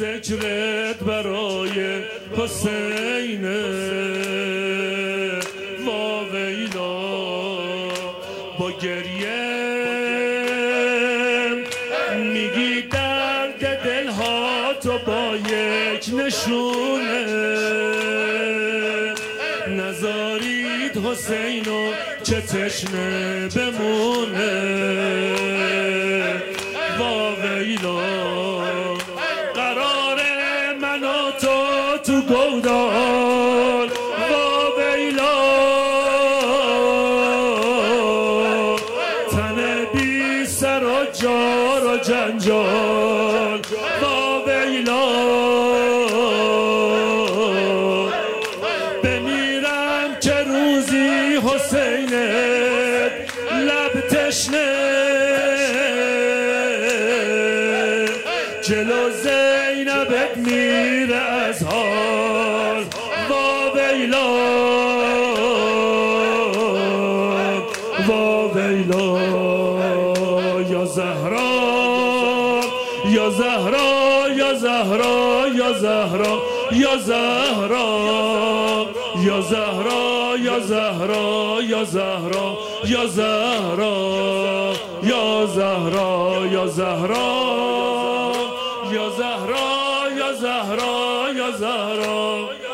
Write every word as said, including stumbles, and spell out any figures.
ذکرت برای حسین واویلا با گریه میگی درد دلها تو با یک نشونه نذارید حسینو چه تشنه بمونه واویلا قرار من و تو تو گودال واویلا تن بی سر و جار و جنجال واویلا بمیرم که روزی حسینت لب تشنه جلو زینبت میره از حال واویلا واویلا یا زهرا یا زهرا یا زهرا یا زهرا یا زهرا یا زهرا یا زهرا یا زهرا یا زهرا یا زهرا یا زهرا یا زهرا یا زهرا یا زهرا